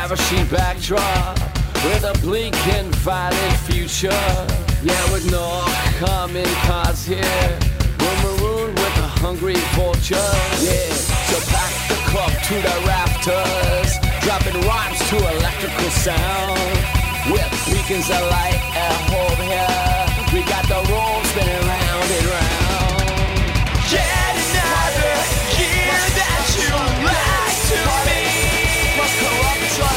ravishing backdrop with a bleak and violent future. Yeah, with no common cause here, we're marooned with a hungry vulture. Yeah, so pack the club to the rafters, dropping rhymes to electrical sound. With beacons of light at home here, we got the room spinning round and round. Yet another year that you lied to me. Plus corruption,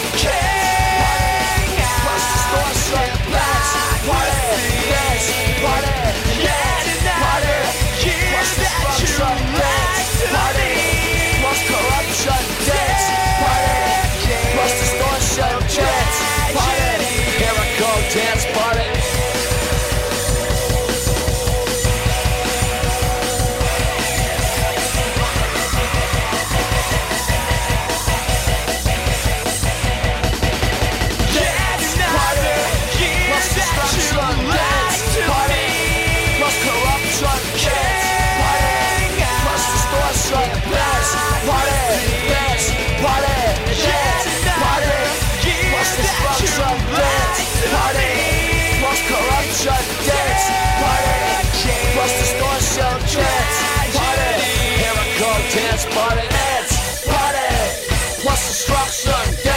plus distortion, party, dance, party. Yet another year that you lied to me. Plus corruption, dance, party, plus distortion, dance, party. Here I go, dance party. Dance, party, plus distortion, dance, party. Here I go, dance, party, plus destruction, dance.